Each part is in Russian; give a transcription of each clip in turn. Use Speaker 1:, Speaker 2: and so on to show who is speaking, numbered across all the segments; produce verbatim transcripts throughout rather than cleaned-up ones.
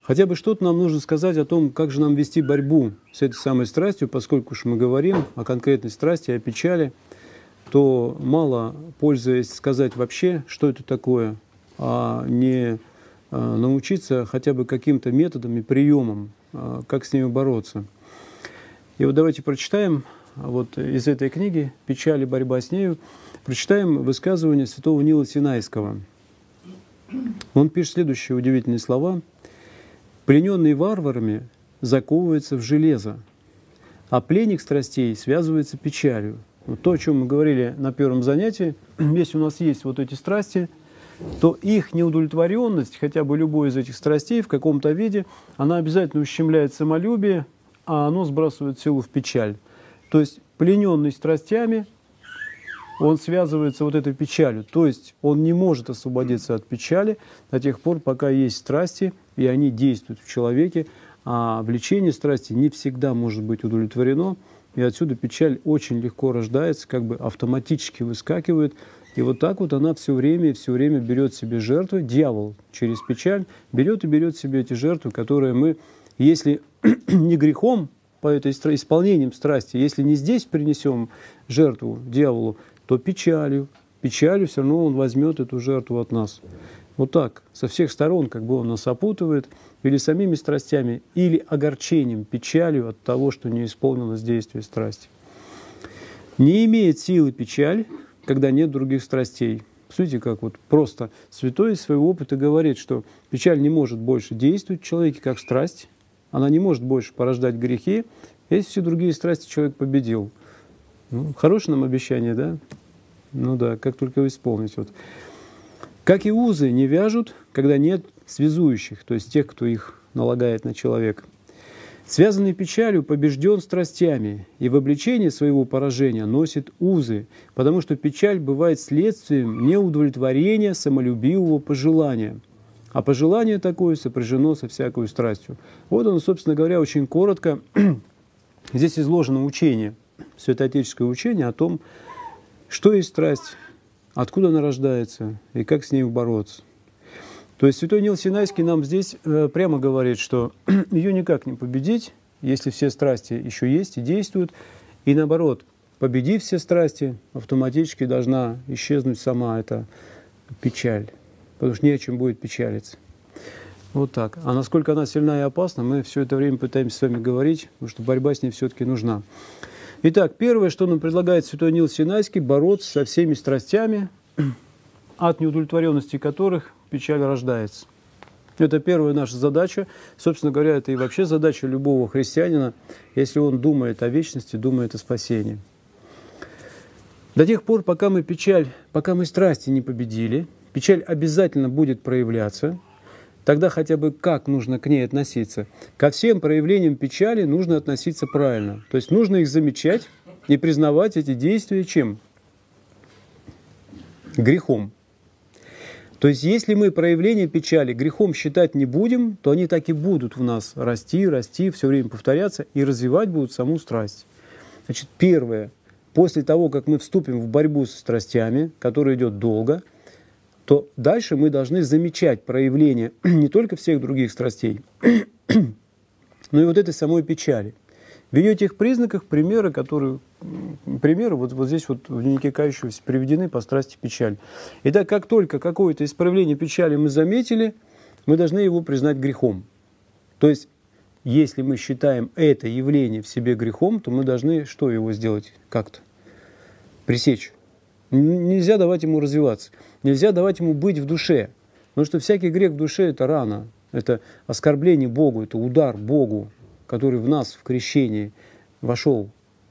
Speaker 1: Хотя бы что-то нам нужно сказать о том, как же нам вести борьбу с этой самой страстью, поскольку уж мы говорим о конкретной страсти, о печали, то мало пользы сказать вообще, что это такое, а не научиться хотя бы каким-то методам и приемам, как с ними бороться. И вот давайте прочитаем вот из этой книги «Печаль и борьба с нею», прочитаем высказывание святого Нила Синайского. Он пишет следующие удивительные слова. «Плененный варварами заковывается в железо, а пленник страстей связывается печалью». Вот то, о чем мы говорили на первом занятии, если у нас есть вот эти страсти, то их неудовлетворенность, хотя бы любой из этих страстей в каком-то виде, она обязательно ущемляет самолюбие, а оно сбрасывает силу в печаль. То есть плененный страстями, он связывается вот этой печалью. То есть он не может освободиться от печали до тех пор, пока есть страсти, и они действуют в человеке, а влечение страсти не всегда может быть удовлетворено, и отсюда печаль очень легко рождается, как бы автоматически выскакивает, и вот так вот она все время и все время берет себе жертвы. Дьявол через печаль берет и берет себе эти жертвы, которые мы, если не грехом, по этой исполнением страсти, если не здесь принесем жертву дьяволу, то печалью, печалью все равно он возьмет эту жертву от нас. Вот так, со всех сторон, как бы он нас опутывает, или самими страстями, или огорчением, печалью от того, что не исполнилось действие страсти. Не имеет силы печаль, когда нет других страстей. Смотрите, как вот просто святой из своего опыта говорит, что печаль не может больше действовать в человеке, как страсть, она не может больше порождать грехи, если все другие страсти человек победил. Ну, хорошее нам обещание, да? Ну да, как только исполнить. Вот. Как и узы не вяжут, когда нет связующих, то есть тех, кто их налагает на человека. Связанный печалью побежден страстями, и в обличении своего поражения носит узы, потому что печаль бывает следствием неудовлетворения самолюбивого пожелания. А пожелание такое сопряжено со всякой страстью. Вот оно, собственно говоря, очень коротко. Здесь изложено учение, святоотеческое учение о том, что есть страсть, откуда она рождается и как с ней бороться. То есть святой Нил Синайский нам здесь прямо говорит, что ее никак не победить, если все страсти еще есть и действуют. И наоборот, победив все страсти, автоматически должна исчезнуть сама эта печаль. Потому что не о чем будет печалиться. Вот так. А насколько она сильна и опасна, мы все это время пытаемся с вами говорить, потому что борьба с ней все-таки нужна. Итак, первое, что нам предлагает святой Нил Синайский, бороться со всеми страстями, от неудовлетворенности которых печаль рождается. Это первая наша задача. Собственно говоря, это и вообще задача любого христианина, если он думает о вечности, думает о спасении. До тех пор, пока мы печаль, пока мы страсти не победили, печаль обязательно будет проявляться. Тогда хотя бы как нужно к ней относиться? Ко всем проявлениям печали нужно относиться правильно. То есть нужно их замечать и признавать эти действия чем? Грехом. То есть если мы проявление печали грехом считать не будем, то они так и будут в нас расти, расти, все время повторяться и развивать будут саму страсть. Значит, первое. После того, как мы вступим в борьбу со страстями, которая идет долго, то дальше мы должны замечать проявление не только всех других страстей, но и вот этой самой печали. В ее этих признаках примеры, которые, примеры вот, вот здесь вот в дневнике кающегося приведены по страсти печаль. Итак, как только какое-то из проявлений печали мы заметили, мы должны его признать грехом. То есть, если мы считаем это явление в себе грехом, то мы должны что его сделать как-то? Пресечь. Нельзя давать ему развиваться. Нельзя давать ему быть в душе. Потому что всякий грех в душе – это рана. Это оскорбление Богу, это удар Богу, который в нас в крещении вошел.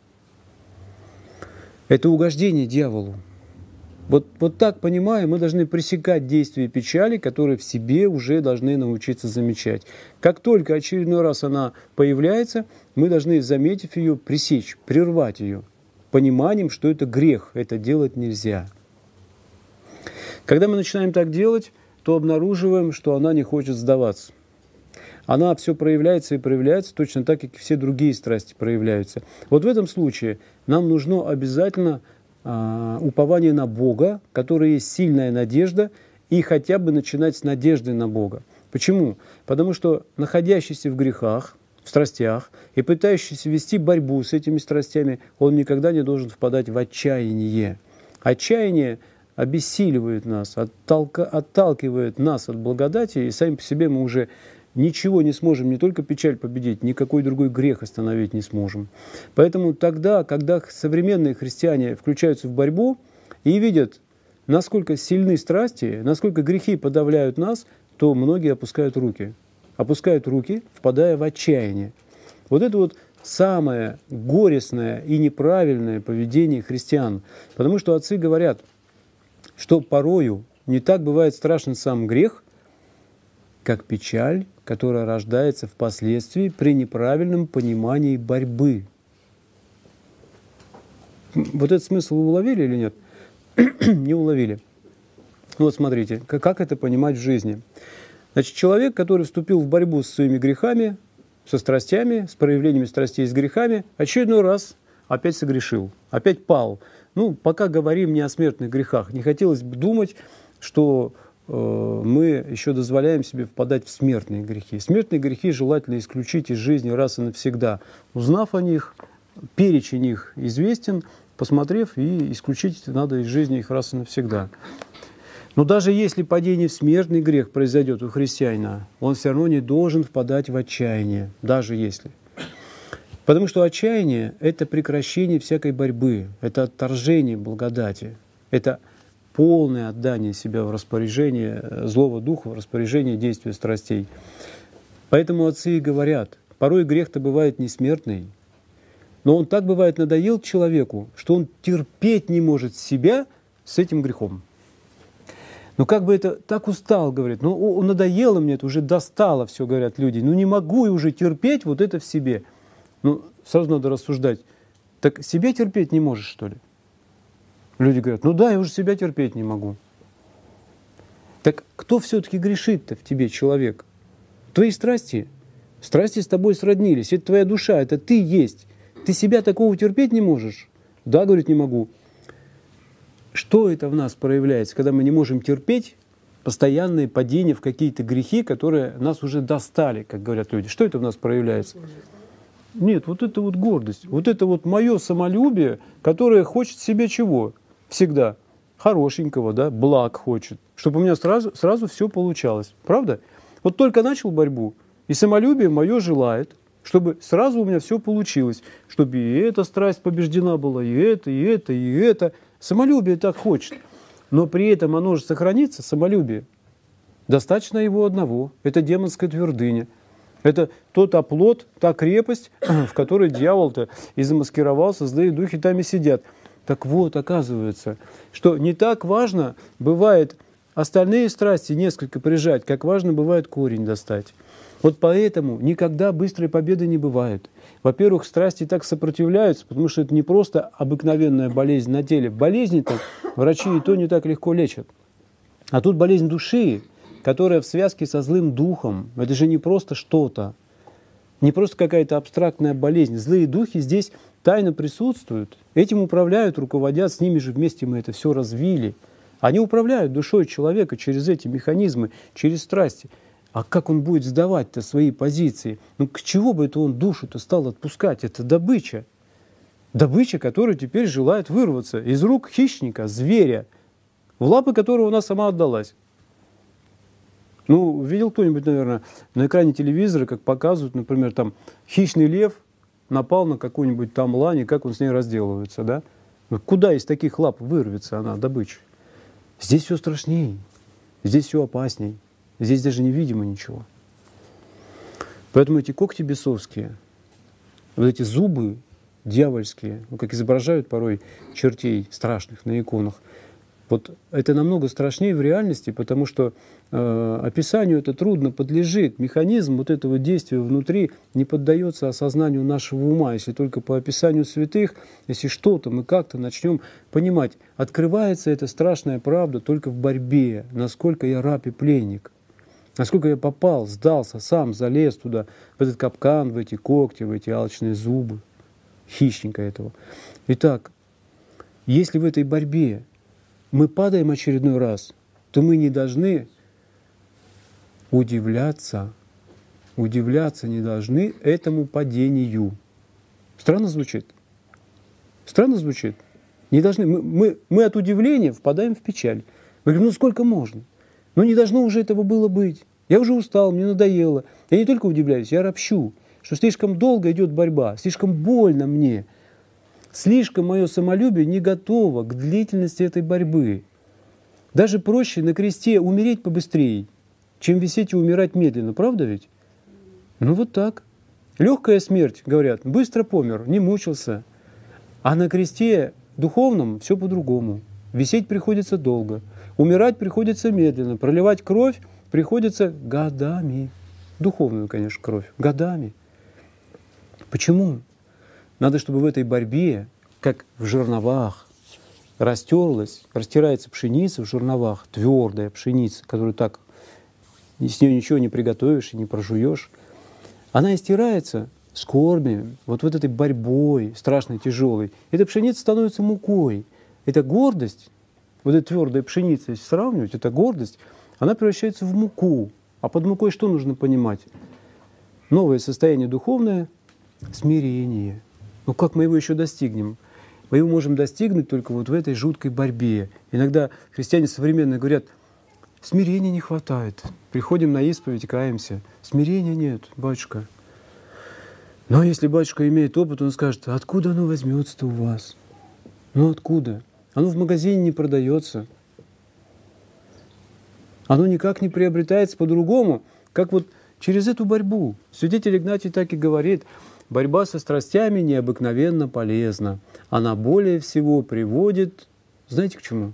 Speaker 1: Это угождение дьяволу. Вот, вот так, понимая, мы должны пресекать действия печали, которые в себе уже должны научиться замечать. Как только очередной раз она появляется, мы должны, заметив ее, пресечь, прервать ее, пониманием, что это грех, это делать нельзя. Когда мы начинаем так делать, то обнаруживаем, что она не хочет сдаваться. Она все проявляется и проявляется точно так, как и все другие страсти проявляются. Вот в этом случае нам нужно обязательно э, упование на Бога, которое есть сильная надежда, и хотя бы начинать с надежды на Бога. Почему? Потому что находящийся в грехах, в страстях и пытающийся вести борьбу с этими страстями, он никогда не должен впадать в отчаяние. Отчаяние обессиливает нас, отталка, отталкивает нас от благодати, и сами по себе мы уже ничего не сможем, не только печаль победить, никакой другой грех остановить не сможем. Поэтому тогда, когда современные христиане включаются в борьбу и видят, насколько сильны страсти, насколько грехи подавляют нас, то многие опускают руки. Опускают руки, впадая в отчаяние. Вот это вот самое горестное и неправильное поведение христиан. Потому что отцы говорят, что порою не так бывает страшен сам грех, как печаль, которая рождается впоследствии при неправильном понимании борьбы. Вот этот смысл вы уловили или нет? Не уловили. Вот смотрите, как это понимать в жизни. Значит, человек, который вступил в борьбу со своими грехами, со страстями, с проявлениями страстей, с грехами, очередной раз опять согрешил, опять пал. Ну, пока говорим не о смертных грехах. Не хотелось бы думать, что э, мы еще дозволяем себе впадать в смертные грехи. Смертные грехи желательно исключить из жизни раз и навсегда. Узнав о них, перечень их известен, посмотрев, и исключить надо из жизни их раз и навсегда. Но даже если падение в смертный грех произойдет у христианина, он все равно не должен впадать в отчаяние, даже если. Потому что отчаяние – это прекращение всякой борьбы, это отторжение благодати, это полное отдание себя в распоряжение злого духа, в распоряжение действия страстей. Поэтому отцы и говорят, порой грех-то бывает не смертный, но он так бывает надоел человеку, что он терпеть не может себя с этим грехом. Ну как бы это так устал, говорит, ну надоело мне это, уже достало все, говорят люди, ну не могу я уже терпеть вот это в себе. Ну сразу надо рассуждать, так себя терпеть не можешь, что ли? Люди говорят, ну да, я уже себя терпеть не могу. Так кто все-таки грешит-то в тебе, человек? Твои страсти. Страсти с тобой сроднились, это твоя душа, это ты есть. Ты себя такого терпеть не можешь? Да, говорит, не могу. Что это в нас проявляется, когда мы не можем терпеть постоянные падения в какие-то грехи, которые нас уже достали, как говорят люди? Что это в нас проявляется? Нет, вот это вот гордость, вот это вот мое самолюбие, которое хочет себе чего? Всегда. Хорошенького, да, благ хочет, чтобы у меня сразу, сразу все получалось. Правда? Вот только начал борьбу, и самолюбие мое желает, чтобы сразу у меня все получилось, чтобы и эта страсть побеждена была, и это, и это, и это. Самолюбие так хочет, но при этом оно же сохранится, самолюбие. Достаточно его одного. Это демонская твердыня. Это тот оплот, та крепость, в которой дьявол-то и замаскировался, злые духи там и сидят. Так вот, оказывается, что не так важно бывает остальные страсти несколько прижать, как важно бывает корень достать. Вот поэтому никогда быстрой победы не бывает. Во-первых, страсти так сопротивляются, потому что это не просто обыкновенная болезнь на теле. Болезни-то врачи и то не так легко лечат. А тут болезнь души, которая в связке со злым духом. Это же не просто что-то, не просто какая-то абстрактная болезнь. Злые духи здесь тайно присутствуют. Этим управляют, руководят, с ними же вместе мы это все развили. Они управляют душой человека через эти механизмы, через страсти. А как он будет сдавать-то свои позиции? Ну, к чего бы это он душу-то стал отпускать? Это добыча. Добыча, которая теперь желает вырваться из рук хищника, зверя, в лапы которого она сама отдалась. Ну, видел кто-нибудь, наверное, на экране телевизора, как показывают, например, там хищный лев напал на какую-нибудь там лань, и как он с ней разделывается, да? Куда из таких лап вырвется она, добыча? Здесь все страшнее, здесь все опасней. Здесь даже не видимо ничего. Поэтому эти когти бесовские, вот эти зубы дьявольские, ну, как изображают порой чертей страшных на иконах, вот это намного страшнее в реальности, потому что э, описанию это трудно подлежит. Механизм вот этого действия внутри не поддается осознанию нашего ума, если только по описанию святых, если что-то мы как-то начнем понимать. Открывается эта страшная правда только в борьбе, насколько я раб и пленник. Насколько я попал, сдался, сам залез туда, в этот капкан, в эти когти, в эти алчные зубы хищника этого. Итак, если в этой борьбе мы падаем очередной раз, то мы не должны удивляться, удивляться не должны этому падению. Странно звучит? Странно звучит? Не должны. Мы, мы, мы от удивления впадаем в печаль. Мы говорим, ну сколько можно? Ну не должно уже этого было быть. Я уже устал, мне надоело. Я не только удивляюсь, я ропщу, что слишком долго идет борьба, слишком больно мне. Слишком мое самолюбие не готово к длительности этой борьбы. Даже проще на кресте умереть побыстрее, чем висеть и умирать медленно, правда ведь? Ну вот так. Легкая смерть, говорят, быстро помер, не мучился. А на кресте духовном все по-другому. Висеть приходится долго, умирать приходится медленно, проливать кровь приходится годами. Духовную, конечно, кровь, годами. Почему? Надо, чтобы в этой борьбе, как в жерновах, растерлась, растирается пшеница в жерновах, твердая пшеница, которую так, с нее ничего не приготовишь и не прожуешь. Она истирается скорбями, вот, вот этой борьбой страшной, тяжелой. Эта пшеница становится мукой. Эта гордость, вот эта твердая пшеница, если сравнивать, эта гордость, она превращается в муку. А под мукой что нужно понимать? Новое состояние духовное — смирение. Ну как мы его еще достигнем? Мы его можем достигнуть только вот в этой жуткой борьбе. Иногда христиане современные говорят, смирения не хватает. Приходим на исповедь, каемся. Смирения нет, батюшка. Но если батюшка имеет опыт, он скажет, откуда оно возьмется-то у вас? Ну откуда? Оно в магазине не продается. Оно никак не приобретается по-другому, как вот через эту борьбу. Святитель Игнатий так и говорит, борьба со страстями необыкновенно полезна. Она более всего приводит, знаете, к чему?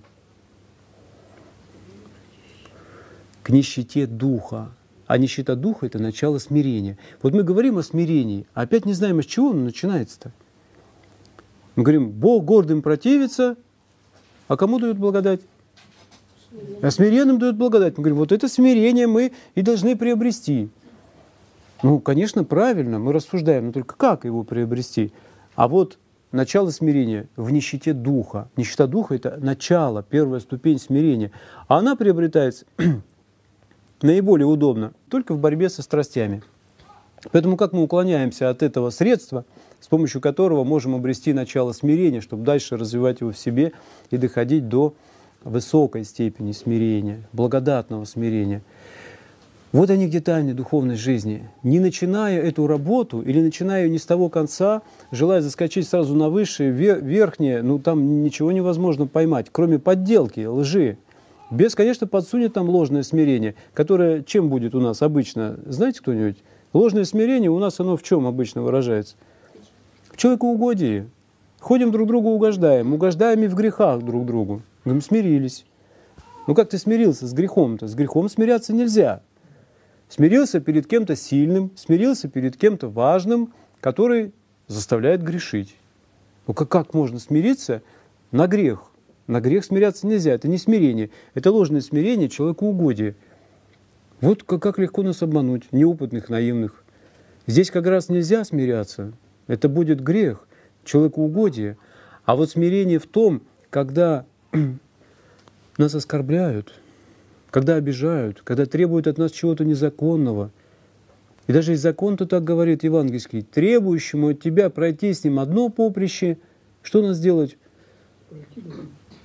Speaker 1: К нищете духа. А нищета духа — это начало смирения. Вот мы говорим о смирении, а опять не знаем, с чего оно начинается-то. Мы говорим, Бог гордым противится, а кому дает благодать? А смиренным дает благодать. Мы говорим, вот это смирение мы и должны приобрести. Ну, конечно, правильно, мы рассуждаем, но только как его приобрести? А вот начало смирения в нищете духа. Нищета духа — это начало, первая ступень смирения. А она приобретается наиболее удобно только в борьбе со страстями. Поэтому как мы уклоняемся от этого средства, с помощью которого можем обрести начало смирения, чтобы дальше развивать его в себе и доходить до высокой степени смирения, благодатного смирения. Вот они где тайны духовной жизни. Не начиная эту работу или начиная ее не с того конца, желая заскочить сразу на высшее, верхнее, ну там ничего невозможно поймать, кроме подделки, лжи. Без, конечно, подсунет там ложное смирение, которое чем будет у нас обычно? Знаете кто-нибудь? Ложное смирение у нас оно в чем обычно выражается? В человекоугодии. Ходим друг другу угождаем, угождаем и в грехах друг другу. Говорим, смирились. Ну как ты смирился с грехом-то? С грехом смиряться нельзя. Смирился перед кем-то сильным, смирился перед кем-то важным, который заставляет грешить. Ну как, как можно смириться на грех? На грех смиряться нельзя, это не смирение, это ложное смирение человекоугодия. Вот как, как легко нас обмануть, неопытных, наивных. Здесь как раз нельзя смиряться, это будет грех, человекоугодие. А вот смирение в том, когда нас оскорбляют, когда обижают, когда требуют от нас чего-то незаконного. И даже и закон-то так говорит евангельский, требующему от тебя пройти с ним одно поприще, что нас делать? Пройти два.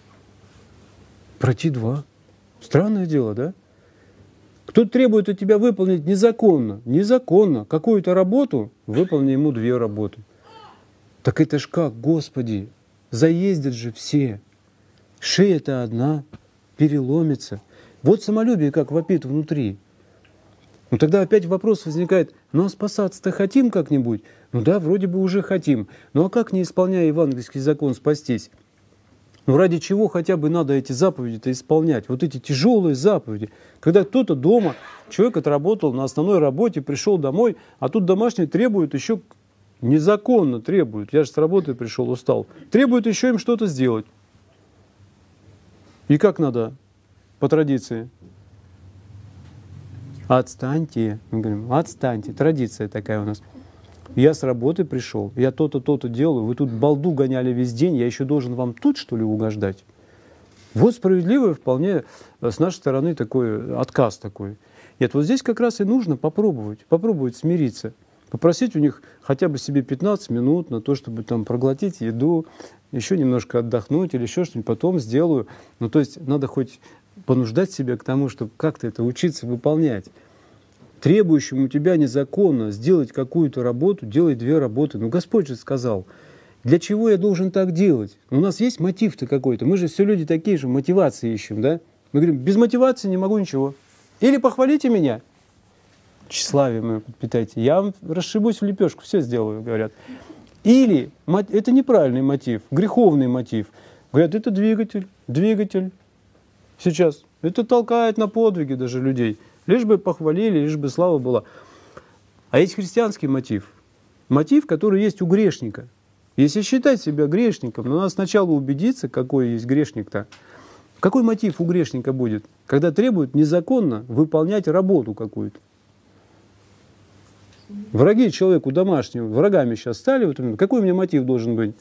Speaker 1: Пройти два. Странное дело, да? Кто требует от тебя выполнить незаконно, незаконно какую-то работу, выполни ему две работы. Так это ж как, Господи, заездят же все. Шея-то одна, переломится. Вот самолюбие как вопит внутри. Ну тогда опять вопрос возникает, ну а спасаться-то хотим как-нибудь? Ну да, вроде бы уже хотим. Ну а как, не исполняя евангельский закон, спастись? Ну ради чего хотя бы надо эти заповеди-то исполнять? Вот эти тяжелые заповеди. Когда кто-то дома, человек отработал на основной работе, пришел домой, а тут домашние требуют еще, незаконно требуют, я же с работы пришел, устал, требуют еще им что-то сделать. И как надо по традиции? Отстаньте. Мы говорим, отстаньте. Традиция такая у нас. Я с работы пришел, я то-то, то-то делаю, вы тут балду гоняли весь день, я еще должен вам тут, что ли, угождать? Вот справедливый вполне с нашей стороны такой отказ такой. Нет, вот здесь как раз и нужно попробовать, попробовать смириться. Попросить у них хотя бы себе пятнадцать минут на то, чтобы там проглотить еду, еще немножко отдохнуть или еще что-нибудь, потом сделаю. Ну, то есть надо хоть понуждать себя к тому, чтобы как-то это учиться выполнять. Требующему тебя незаконно сделать какую-то работу, делай две работы. Ну, Господь же сказал, для чего я должен так делать? У нас есть мотив-то какой-то. Мы же все люди такие же, мотивации ищем, да? Мы говорим, без мотивации не могу ничего. Или похвалите меня, тщеславие мое подпитайте, я вам расшибусь в лепешку, все сделаю, говорят. Или это неправильный мотив, греховный мотив. Говорят, это двигатель, двигатель. Сейчас. Это толкает на подвиги даже людей. Лишь бы похвалили, лишь бы слава была. А есть христианский мотив. Мотив, который есть у грешника. Если считать себя грешником, но надо сначала убедиться, какой есть грешник-то. Какой мотив у грешника будет, когда требуют незаконно выполнять работу какую-то? Враги человеку домашнему, врагами сейчас стали. Вот, какой у меня мотив должен быть?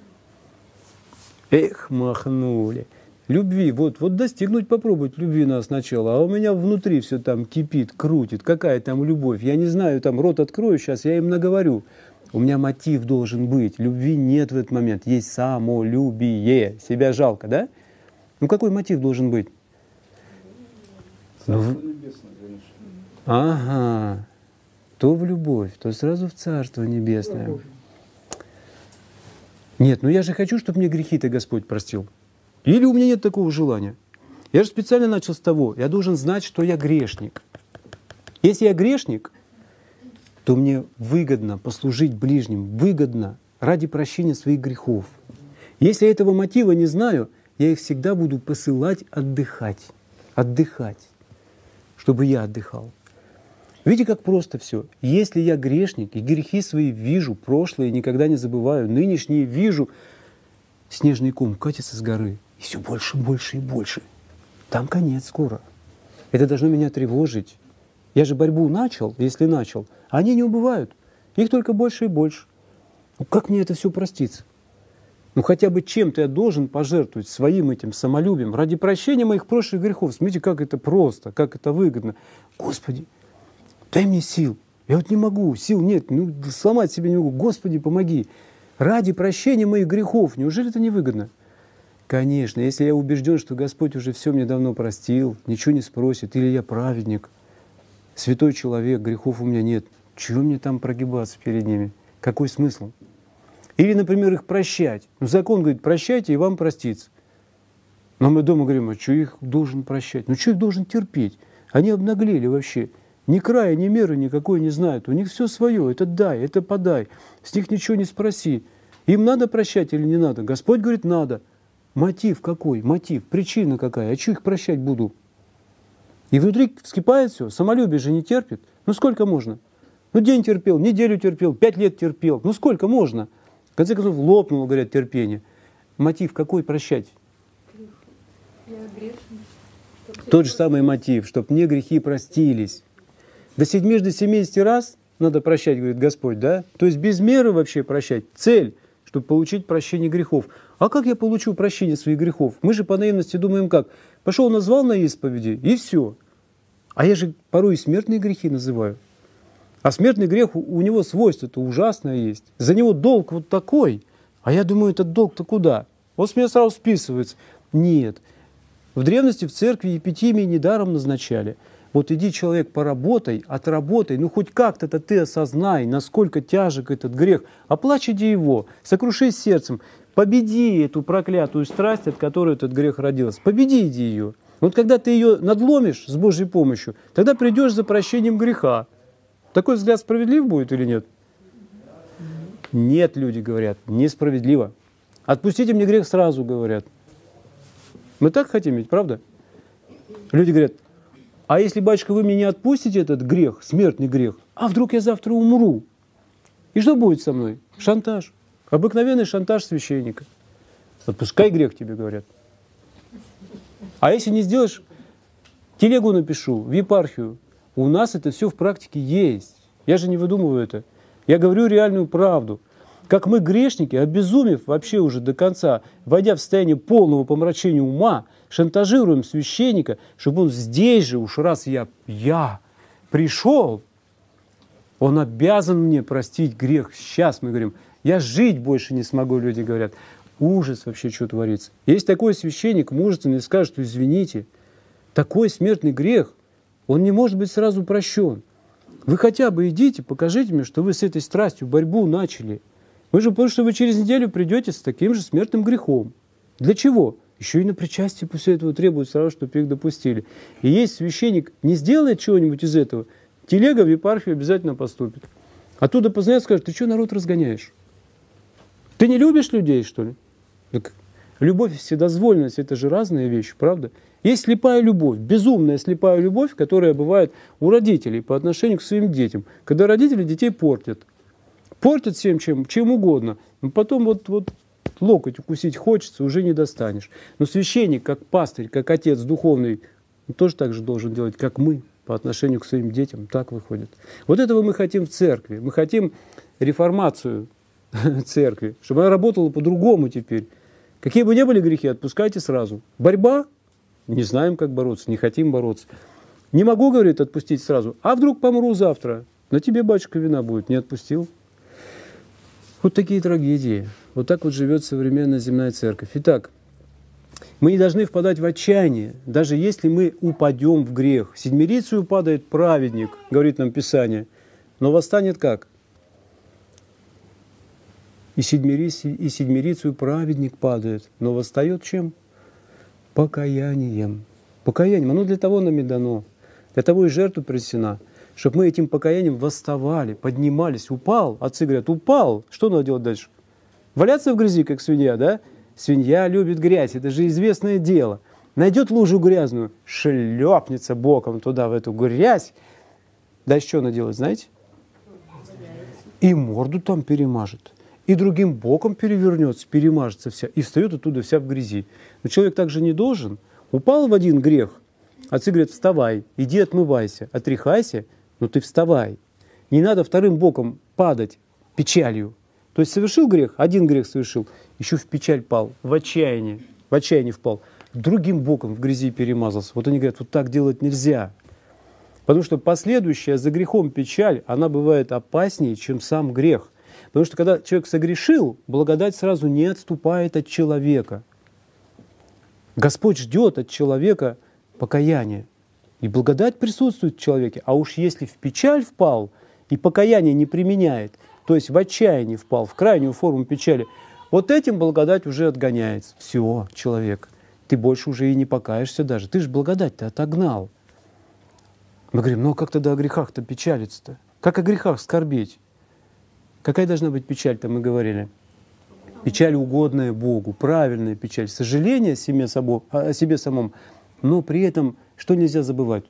Speaker 1: Эх, махнули. Любви, вот, вот достигнуть попробовать любви надо сначала, а у меня внутри все там кипит, крутит, какая там любовь, я не знаю, там рот открою сейчас, я им наговорю. У меня мотив должен быть, любви нет в этот момент, есть самолюбие, себя жалко, да? Ну какой мотив должен быть?
Speaker 2: Царство небесное, конечно.
Speaker 1: Ага, то в любовь, то сразу в Царство Небесное. Нет, ну я же хочу, чтобы мне грехи-то Господь простил. Или у меня нет такого желания. Я же специально начал с того, я должен знать, что я грешник. Если я грешник, то мне выгодно послужить ближним, выгодно ради прощения своих грехов. Если я этого мотива не знаю, я их всегда буду посылать отдыхать. Отдыхать. Чтобы я отдыхал. Видите, как просто все. Если я грешник и грехи свои вижу, прошлые никогда не забываю, нынешние вижу, снежный ком катится с горы. И все больше, больше и больше. Там конец скоро. Это должно меня тревожить. Я же борьбу начал, если начал, а они не убывают. Их только больше и больше. Ну как мне это все проститься? Ну хотя бы чем-то я должен пожертвовать своим этим самолюбием ради прощения моих прошлых грехов. Смотрите, как это просто, как это выгодно. Господи, дай мне сил. Я вот не могу, сил нет, ну сломать себе не могу. Господи, помоги. Ради прощения моих грехов. Неужели это не выгодно? Конечно, если я убежден, что Господь уже все мне давно простил, ничего не спросит, или я праведник, святой человек, грехов у меня нет, чего мне там прогибаться перед ними? Какой смысл? Или, например, их прощать. Ну, закон говорит, прощайте, и вам простится. Но мы дома говорим, а что их должен прощать? Ну, что их должен терпеть? Они обнаглели вообще. Ни края, ни меры никакой не знают. У них все свое. Это дай, это подай. С них ничего не спроси. Им надо прощать или не надо? Господь говорит, надо. Мотив какой? Мотив, причина какая? А что их прощать буду? И внутри вскипает все. Самолюбие же не терпит. Ну сколько можно? Ну день терпел, неделю терпел, пять лет терпел. Ну сколько можно? В конце концов лопнуло, говорят, терпение. Мотив какой прощать?
Speaker 3: Я грешный.
Speaker 1: Тот же самый мотив, чтобы мне грехи простились. До седьмижды семидесяти раз надо прощать, говорит Господь, да? То есть без меры вообще прощать. Цель, чтобы получить прощение грехов. А как я получу прощение своих грехов? Мы же по наивности думаем как? Пошел, назвал на исповеди, и все. А я же порой и смертные грехи называю. А смертный грех, у него свойство-то ужасное есть. За него долг вот такой. А я думаю, этот долг-то куда? Вот с меня сразу списывается. Нет. В древности в церкви епитимии недаром назначали. Вот иди, человек, поработай, отработай, ну хоть как-то-то ты осознай, насколько тяжек этот грех. Оплачь иди его, сокрушись сердцем, победи эту проклятую страсть, от которой этот грех родился. Победи иди ее. Вот когда ты ее надломишь с Божьей помощью, тогда придешь за прощением греха. Такой взгляд справедлив будет или нет? Нет, люди говорят, несправедливо. Отпустите мне грех сразу, говорят. Мы так хотим ведь, правда? Люди говорят, а если, батюшка, вы мне не отпустите этот грех, смертный грех, а вдруг я завтра умру? И что будет со мной? Шантаж. Обыкновенный шантаж священника. Отпускай грех, тебе говорят. А если не сделаешь, телегу напишу в епархию. У нас это все в практике есть. Я же не выдумываю это. Я говорю реальную правду. Как мы, грешники, обезумев вообще уже до конца, войдя в состояние полного помрачения ума, шантажируем священника, чтобы он здесь же уж раз я, я пришел, Он обязан мне простить грех. Сейчас мы говорим, я жить больше не смогу, люди говорят. Ужас вообще, что творится. Есть такой священник мужественный, скажет, что извините, такой смертный грех, он не может быть сразу прощен. Вы хотя бы идите, покажите мне, что вы с этой страстью борьбу начали. Вы же, потому что вы через неделю придете с таким же смертным грехом. Для чего? Еще и на причастие после этого требуют сразу, чтобы их допустили. И есть священник, не сделает чего-нибудь из этого, телега в епархию обязательно поступит. Оттуда познает, скажет, ты что народ разгоняешь? Ты не любишь людей, что ли? Так любовь и вседозволенность – это же разные вещи, правда? Есть слепая любовь, безумная слепая любовь, которая бывает у родителей по отношению к своим детям. Когда родители детей портят. Портят всем чем, чем угодно. Но потом вот, вот локоть укусить хочется, уже не достанешь. Но священник, как пастырь, как отец духовный, он тоже так же должен делать, как мы, по отношению к своим детям. Так выходит. Вот этого мы хотим в церкви. Мы хотим реформацию церкви, чтобы она работала по-другому теперь. Какие бы ни были грехи, отпускайте сразу. Борьба? Не знаем, как бороться, не хотим бороться. Не могу, говорит, отпустить сразу. А вдруг помру завтра? На тебе, батюшка, вина будет. Не отпустил. Вот такие трагедии. Вот так вот живет современная земная церковь. Итак, мы не должны впадать в отчаяние, даже если мы упадем в грех. Седмирицию падает праведник, говорит нам Писание, но восстанет как? И, седмири, и седмирицию праведник падает, но восстает чем? Покаянием. Покаянием. Оно для того нам и дано. Для того и жертва принесена, чтобы мы этим покаянием восставали, поднимались. Упал, отцы говорят, упал. Что надо делать дальше? Валяться в грязи, как свинья, да? Свинья любит грязь, это же известное дело. Найдет лужу грязную, шлепнется боком туда, в эту грязь. Дальше что она делает, знаете? И морду там перемажет. И другим боком перевернется, перемажется вся, и встает оттуда вся в грязи. Но человек также не должен. Упал в один грех, отцы говорят, вставай, иди отмывайся, отряхайся, но ты вставай. Не надо вторым боком падать печалью. То есть совершил грех, один грех совершил, еще в печаль пал, в отчаяние, в отчаяние впал, другим боком в грязи перемазался. Вот они говорят, вот так делать нельзя. Потому что последующая за грехом печаль, она бывает опаснее, чем сам грех. Потому что когда человек согрешил, благодать сразу не отступает от человека. Господь ждет от человека покаяния. И благодать присутствует в человеке. А уж если в печаль впал и покаяние не применяет, то есть в отчаяние впал, в крайнюю форму печали, вот этим благодать уже отгоняется. Все, человек, ты больше уже и не покаешься даже. Ты же благодать-то отогнал. Мы говорим, ну а как тогда о грехах-то печалиться-то? Как о грехах скорбеть? Какая должна быть печаль-то, мы говорили? Печаль, угодная Богу, правильная печаль, сожаление о себе, о себе самом, но при этом что нельзя забывать?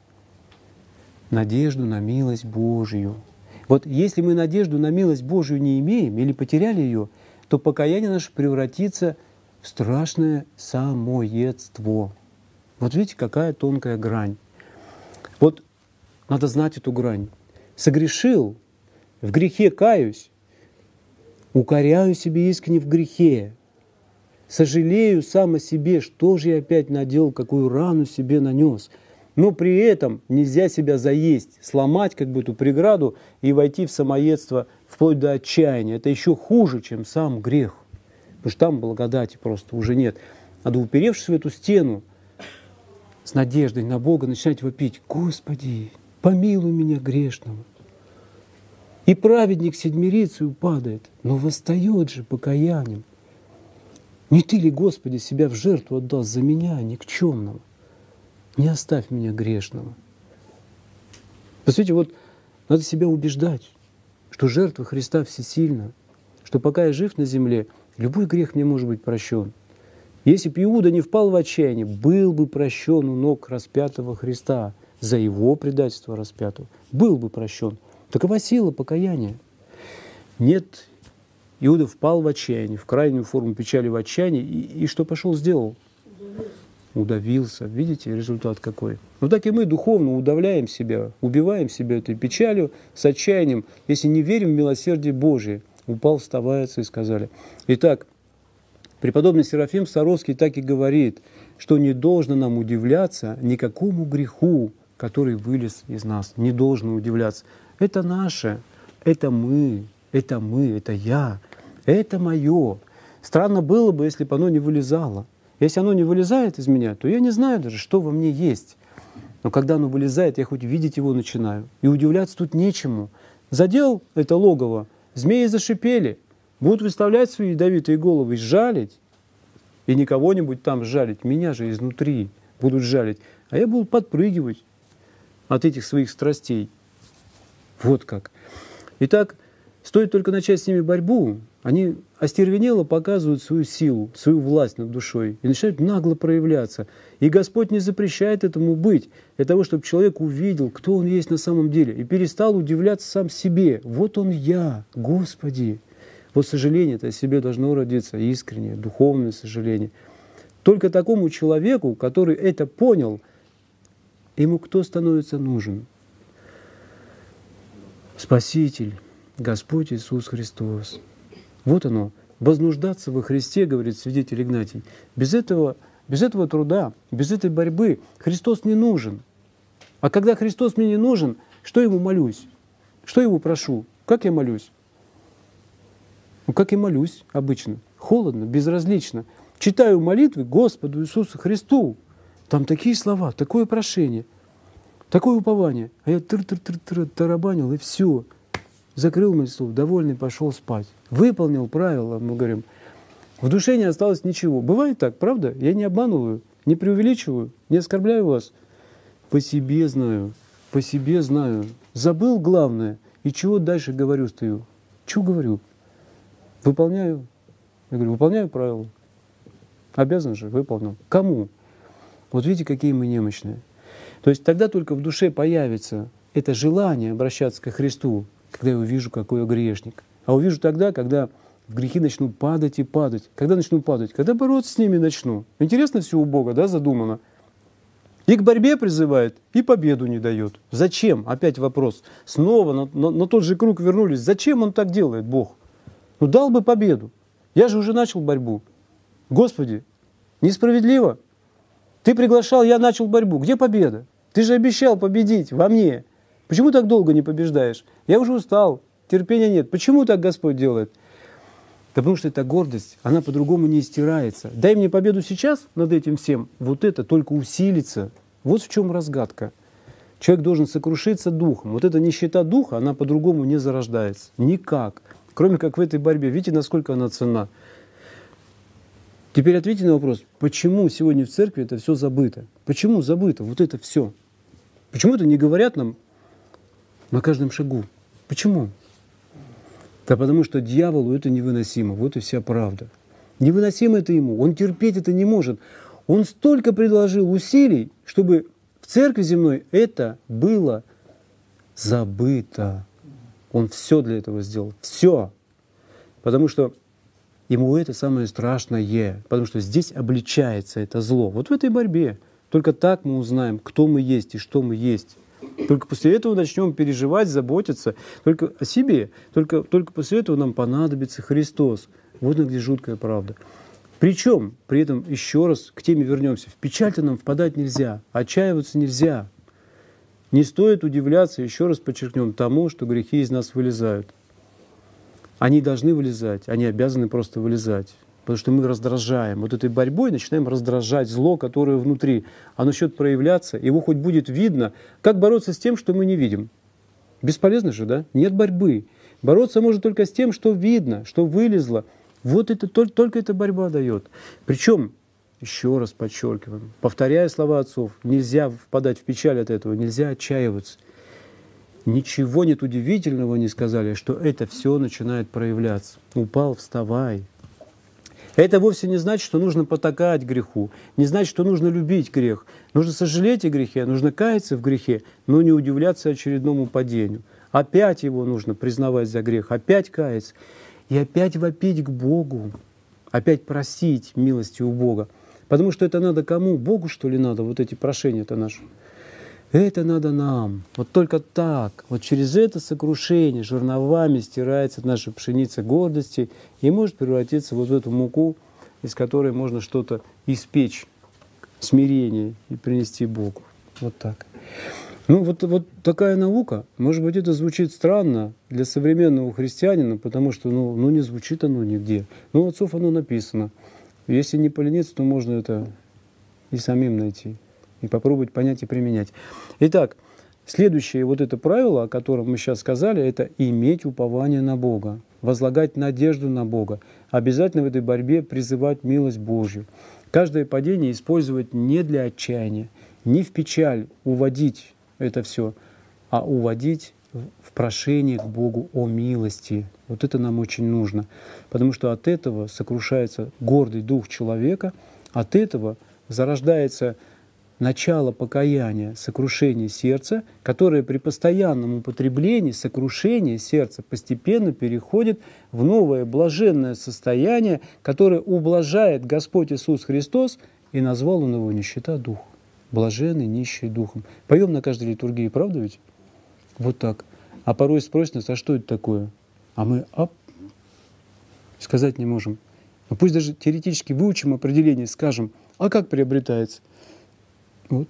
Speaker 1: Надежду на милость Божию. Вот если мы надежду на милость Божию не имеем или потеряли ее, то покаяние наше превратится в страшное самоедство. Вот видите, какая тонкая грань. Вот надо знать эту грань. Согрешил, в грехе каюсь, укоряю себе искренне в грехе, сожалею сам о себе, что же я опять наделал, какую рану себе нанес. Но при этом нельзя себя заесть, сломать как бы эту преграду и войти в самоедство вплоть до отчаяния. Это еще хуже, чем сам грех. Потому что там благодати просто уже нет. Надо, уперевшись в эту стену, с надеждой на Бога начинать вопить: «Господи, помилуй меня грешного». И праведник седмирицию падает, но восстает же покаянием. Не ты ли, Господи, себя в жертву отдал за меня, никчемного? Не оставь меня грешного. Посмотрите, вот надо себя убеждать, что жертва Христа всесильна, что пока я жив на земле, любой грех мне может быть прощен. Если бы Иуда не впал в отчаяние, был бы прощен у ног распятого Христа за его предательство распятого. Был бы прощен. Такова сила покаяния. Нет, Иуда впал в отчаяние, в крайнюю форму печали в отчаянии, и, и что пошел, сделал? Удавился. Видите, результат какой? Ну так и мы духовно удавляем себя, убиваем себя этой печалью, с отчаянием, если не верим в милосердие Божие. Упал, вставается и сказали. Итак, преподобный Серафим Саровский так и говорит, что не должно нам удивляться никакому греху, который вылез из нас. Не должен удивляться. Это наше, это мы, это мы, это я, это мое. Странно было бы, если бы оно не вылезало. Если оно не вылезает из меня, то я не знаю даже, что во мне есть. Но когда оно вылезает, я хоть видеть его начинаю. И удивляться тут нечему. Задел это логово, змеи зашипели, будут выставлять свои ядовитые головы, жалить. И не кого-нибудь там жалить, меня же изнутри будут жалить. А я буду подпрыгивать от этих своих страстей. Вот как. Итак, стоит только начать с ними борьбу, они остервенело показывают свою силу, свою власть над душой и начинают нагло проявляться. И Господь не запрещает этому быть, для того, чтобы человек увидел, кто он есть на самом деле, и перестал удивляться сам себе. Вот он я, Господи. Вот сожаление-то о себе должно родиться, искреннее, духовное сожаление. Только такому человеку, который это понял, ему кто становится нужен? Спаситель, Господь Иисус Христос. Вот оно, вознуждаться во Христе, говорит святитель Игнатий. Без этого, без этого труда, без этой борьбы Христос не нужен. А когда Христос мне не нужен, что Ему молюсь? Что Его прошу? Как я молюсь? Ну, как и молюсь обычно. Холодно, безразлично. Читаю молитвы Господу Иисусу Христу. Там такие слова, такое прошение, такое упование. А я тыр-тыр-тыр-тыр тарабанил, и все. Закрыл молитву, довольный, пошел спать. Выполнил правила, мы говорим. В душе не осталось ничего. Бывает так, правда? Я не обманываю, не преувеличиваю, не оскорбляю вас. По себе знаю, по себе знаю. Забыл главное. И чего дальше говорю, стою? Чего говорю? Выполняю. Я говорю, выполняю правила. Обязан же, выполнил. Кому? Вот видите, какие мы немощные. То есть тогда только в душе появится это желание обращаться ко Христу, когда я увижу, какой я грешник. А увижу тогда, когда в грехи начну падать и падать. Когда начну падать? Когда бороться с ними начну. Интересно все у Бога, да, задумано. И к борьбе призывает, и победу не дает. Зачем? Опять вопрос. Снова на, на, на тот же круг вернулись. Зачем Он так делает, Бог? Ну дал бы победу. Я же уже начал борьбу. Господи, несправедливо. Ты приглашал, я начал борьбу. Где победа? Ты же обещал победить во мне. Почему так долго не побеждаешь? Я уже устал, терпения нет. Почему так Господь делает? Да потому что эта гордость, она по-другому не стирается. Дай мне победу сейчас над этим всем, вот это только усилится. Вот в чем разгадка. Человек должен сокрушиться духом. Вот эта нищета духа, она по-другому не зарождается. Никак. Кроме как в этой борьбе. Видите, насколько она ценна. Теперь ответьте на вопрос, почему сегодня в церкви это все забыто? Почему забыто вот это все? Почему это не говорят нам на каждом шагу? Почему? Да потому что дьяволу это невыносимо. Вот и вся правда. Невыносимо это ему. Он терпеть это не может. Он столько предложил усилий, чтобы в церкви земной это было забыто. Он все для этого сделал. Все. Потому что ему это самое страшное. Потому что здесь обличается это зло. Вот в этой борьбе. Только так мы узнаем, кто мы есть и что мы есть. Только после этого начнем переживать, заботиться только о себе. Только, только после этого нам понадобится Христос. Вот где жуткая правда. Причем, при этом, еще раз к теме вернемся. В печаль-то нам впадать нельзя, отчаиваться нельзя. Не стоит удивляться, еще раз подчеркнем, тому, что грехи из нас вылезают. Они должны вылезать, они обязаны просто вылезать. Потому что мы раздражаем. Вот этой борьбой начинаем раздражать зло, которое внутри. Оно начнет проявляться, его хоть будет видно. Как бороться с тем, что мы не видим? Бесполезно же, да? Нет борьбы. Бороться можно только с тем, что видно, что вылезло. Вот это, только, только эта борьба дает. Причем, еще раз подчеркиваем, повторяя слова отцов, нельзя впадать в печаль от этого, нельзя отчаиваться. Ничего нет удивительного, не сказали, что это все начинает проявляться. Упал, вставай. Это вовсе не значит, что нужно потакать греху, не значит, что нужно любить грех. Нужно сожалеть о грехе, нужно каяться в грехе, но не удивляться очередному падению. Опять его нужно признавать за грех, опять каяться и опять вопить к Богу, опять просить милости у Бога. Потому что это надо кому? Богу, что ли, надо, вот эти прошения-то наши? Это надо нам. Вот только так, вот через это сокрушение жерновами стирается наша пшеница гордости и может превратиться вот в эту муку, из которой можно что-то испечь, смирение и принести Богу. Вот так. Ну, вот, вот такая наука, может быть, это звучит странно для современного христианина, потому что, ну, ну не звучит оно нигде. Но у отцов оно написано. Если не полениться, то можно это и самим найти, и попробовать понять и применять. Итак, следующее вот это правило, о котором мы сейчас сказали, это иметь упование на Бога, возлагать надежду на Бога, обязательно в этой борьбе призывать милость Божью. Каждое падение использовать не для отчаяния, не в печаль уводить это все, а уводить в прошение к Богу о милости. Вот это нам очень нужно, потому что от этого сокрушается гордый дух человека, от этого зарождается начало покаяния, сокрушение сердца, которое при постоянном употреблении сокрушение сердца постепенно переходит в новое блаженное состояние, которое ублажает Господь Иисус Христос, и назвал Он его нищета духа. Блаженный, нищий духом. Поем на каждой литургии, правда ведь? Вот так. А порой спросят нас, а что это такое? А мы ап, сказать не можем. Но пусть даже теоретически выучим определение, скажем, а как приобретается? Вот.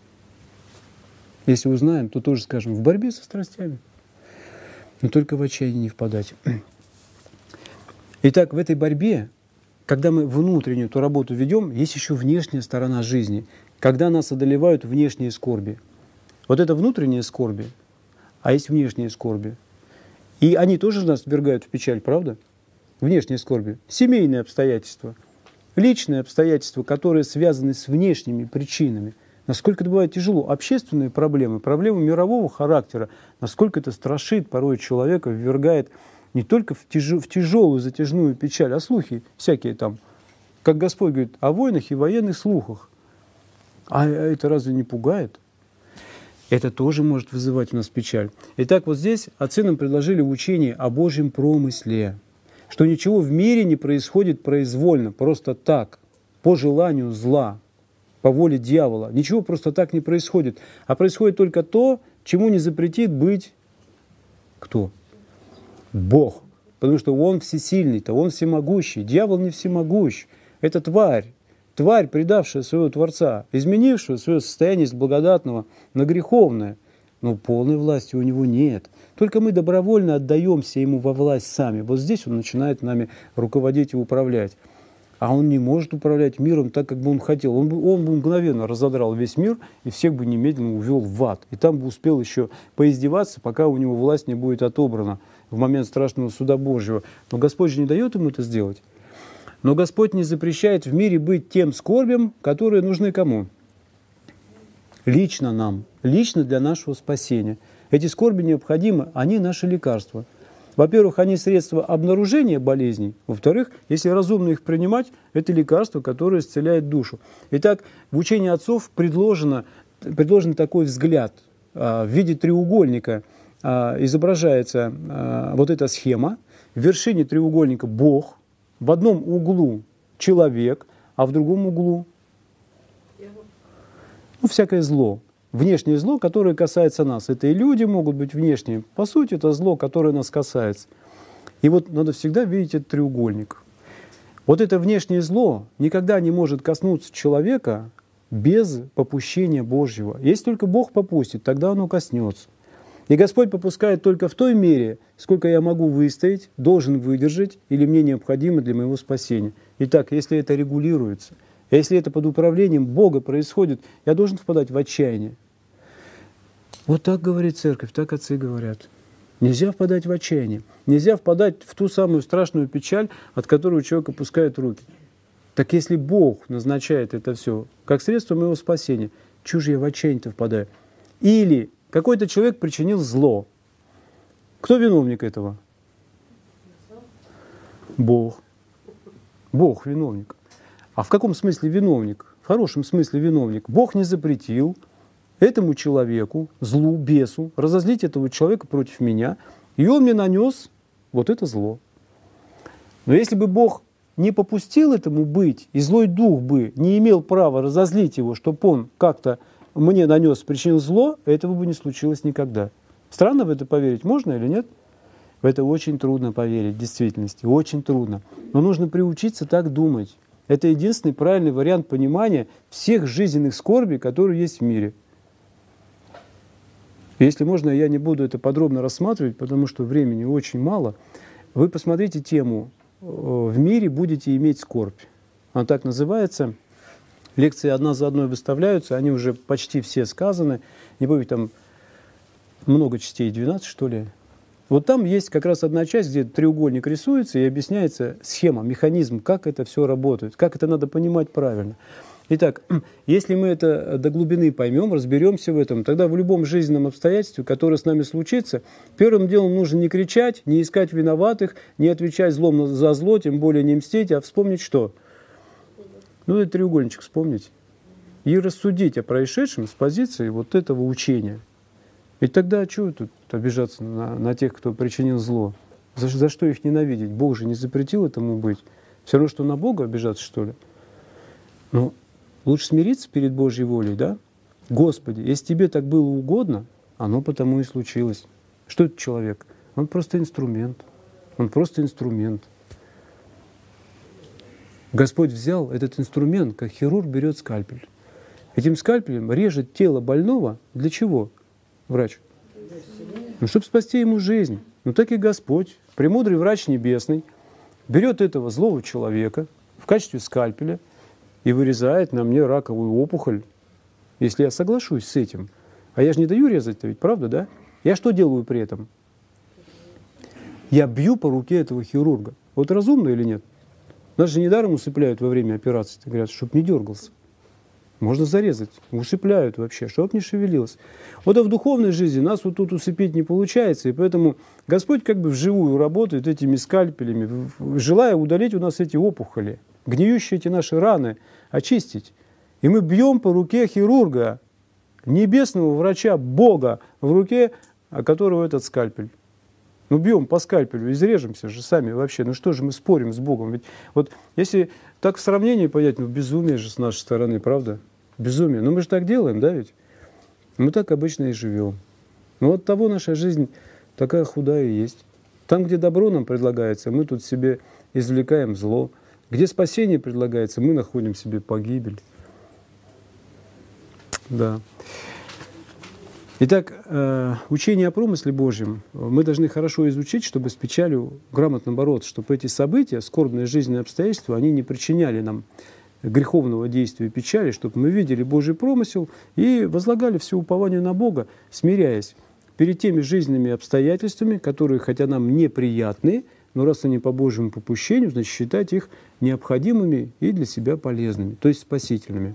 Speaker 1: Если узнаем, то тоже скажем, в борьбе со страстями. Но только в отчаяние не впадать. Итак, в этой борьбе, когда мы внутреннюю эту работу ведем, есть еще внешняя сторона жизни, когда нас одолевают внешние скорби. Вот это внутренние скорби, а есть внешние скорби. И они тоже нас ввергают в печаль, правда? Внешние скорби. Семейные обстоятельства, личные обстоятельства, которые связаны с внешними причинами. Насколько это бывает тяжело. Общественные проблемы, проблемы мирового характера, насколько это страшит порой человека, ввергает не только в, тяж... в тяжелую затяжную печаль, а слухи всякие там. Как Господь говорит, о войнах и военных слухах. А это разве не пугает? Это тоже может вызывать у нас печаль. Итак, вот здесь отцы нам предложили учение о Божьем промысле, что ничего в мире не происходит произвольно, просто так, по желанию зла, по воле дьявола. Ничего просто так не происходит, а происходит только то, чему не запретит быть кто? Бог. Потому что Он всесильный-то, Он всемогущий. Дьявол не всемогущ. Это тварь. Тварь, предавшая своего Творца, изменившая свое состояние из благодатного на греховное, но полной власти у него нет. Только мы добровольно отдаемся ему во власть сами. Вот здесь он начинает нами руководить и управлять. А он не может управлять миром так, как бы он хотел. Он бы, он бы мгновенно разодрал весь мир и всех бы немедленно увел в ад. И там бы успел еще поиздеваться, пока у него власть не будет отобрана в момент страшного суда Божьего. Но Господь же не дает ему это сделать. Но Господь не запрещает в мире быть тем скорбям, которые нужны кому? Лично нам, лично для нашего спасения. Эти скорби необходимы, они наши лекарства. Во-первых, они средства обнаружения болезней. Во-вторых, если разумно их принимать, это лекарство, которое исцеляет душу. Итак, в учении отцов предложено, предложен такой взгляд. В виде треугольника изображается вот эта схема. В вершине треугольника Бог, в одном углу человек, а в другом углу ну, всякое зло. Внешнее зло, которое касается нас. Это и люди могут быть внешние. По сути, это зло, которое нас касается. И вот надо всегда видеть этот треугольник. Вот это внешнее зло никогда не может коснуться человека без попущения Божьего. Если только Бог попустит, тогда оно коснется. И Господь попускает только в той мере, сколько я могу выстоять, должен выдержать или мне необходимо для моего спасения. Итак, если это регулируется, если это под управлением Бога происходит, я должен впадать в отчаяние. Вот так говорит церковь, так отцы говорят. Нельзя впадать в отчаяние. Нельзя впадать в ту самую страшную печаль, от которой у человека опускают руки. Так если Бог назначает это все как средство моего спасения, чего же я в отчаяние-то впадаю? Или какой-то человек причинил зло. Кто виновник этого? Бог. Бог виновник. А в каком смысле виновник? В хорошем смысле виновник. Бог не запретил этому человеку, злу, бесу, разозлить этого человека против меня, и он мне нанес вот это зло. Но если бы Бог не попустил этому быть, и злой дух бы не имел права разозлить его, чтобы он как-то мне нанес, причинил зло, этого бы не случилось никогда. Странно в это поверить можно или нет? В это очень трудно поверить, в действительности, очень трудно. Но нужно приучиться так думать. Это единственный правильный вариант понимания всех жизненных скорбей, которые есть в мире. Если можно, я не буду это подробно рассматривать, потому что времени очень мало. Вы посмотрите тему «В мире будете иметь скорбь». Она так называется. Лекции одна за одной выставляются, они уже почти все сказаны. Не помню, там много частей, двенадцать, что ли. Вот там есть как раз одна часть, где треугольник рисуется и объясняется схема, механизм, как это все работает, как это надо понимать правильно. Итак, если мы это до глубины поймем, разберемся в этом, тогда в любом жизненном обстоятельстве, которое с нами случится, первым делом нужно не кричать, не искать виноватых, не отвечать злом за зло, тем более не мстить, а вспомнить что? Ну, этот треугольничек вспомнить. И рассудить о происшедшем с позиции вот этого учения. И тогда чего тут обижаться на, на тех, кто причинил зло? За, за что их ненавидеть? Бог же не запретил этому быть. Все равно, что на Бога обижаться, что ли? Ну, лучше смириться перед Божьей волей, да? Господи, если тебе так было угодно, оно потому и случилось. Что это человек? Он просто инструмент. Он просто инструмент. Господь взял этот инструмент, как хирург берет скальпель. Этим скальпелем режет тело больного. Для чего, врач? Ну, чтобы спасти ему жизнь. Ну, так и Господь, премудрый врач небесный, берет этого злого человека в качестве скальпеля и вырезает на мне раковую опухоль, если я соглашусь с этим. А я же не даю резать-то ведь, правда, да? Я что делаю при этом? Я бью по руке этого хирурга. Вот разумно или нет? Нас же недаром усыпляют во время операции. Говорят, чтобы не дергался. Можно зарезать. Усыпляют вообще, чтобы не шевелилось. Вот а в духовной жизни нас вот тут усыпить не получается. И поэтому Господь как бы вживую работает этими скальпелями, желая удалить у нас эти опухоли, гниющие эти наши раны, очистить. И мы бьем по руке хирурга, небесного врача, Бога, в руке которого этот скальпель. Ну, бьем по скальпелю, изрежемся же сами вообще. Ну, что же мы спорим с Богом? Ведь вот если так в сравнении понять, ну, безумие же с нашей стороны, правда? Безумие. Ну, мы же так делаем, да, ведь? Мы так обычно и живем. Ну, от того наша жизнь такая худая и есть. Там, где добро нам предлагается, мы тут себе извлекаем зло. Где спасение предлагается, мы находим себе погибель. Да. Итак, учение о промысле Божьем мы должны хорошо изучить, чтобы с печалью грамотно бороться, чтобы эти события, скорбные жизненные обстоятельства, они не причиняли нам греховного действия и печали, чтобы мы видели Божий промысел и возлагали все упование на Бога, смиряясь перед теми жизненными обстоятельствами, которые, хотя нам неприятны, но раз они по Божьему попущению, значит, считать их необходимыми и для себя полезными, то есть спасительными.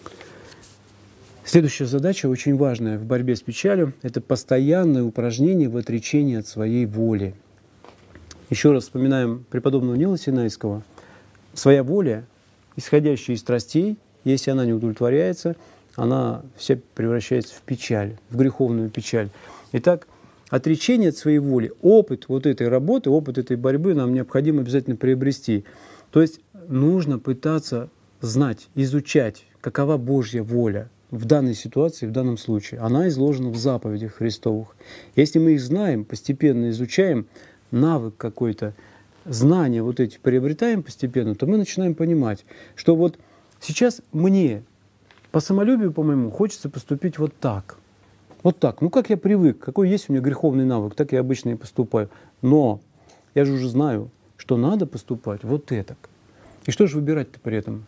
Speaker 1: Следующая задача, очень важная в борьбе с печалью, это постоянное упражнение в отречении от своей воли. Еще раз вспоминаем преподобного Нила Синайского. Своя воля, исходящая из страстей, если она не удовлетворяется, она вся превращается в печаль, в греховную печаль. Итак, отречение от своей воли, опыт вот этой работы, опыт этой борьбы нам необходимо обязательно приобрести. То есть нужно пытаться знать, изучать, какова Божья воля в данной ситуации, в данном случае. Она изложена в заповедях Христовых. Если мы их знаем, постепенно изучаем, навык какой-то, знания вот эти приобретаем постепенно, то мы начинаем понимать, что вот сейчас мне по самолюбию, по-моему, хочется поступить вот так. Вот так. Ну, как я привык, какой есть у меня греховный навык, так я обычно и поступаю. Но я же уже знаю, что надо поступать вот этак. И что же выбирать-то при этом?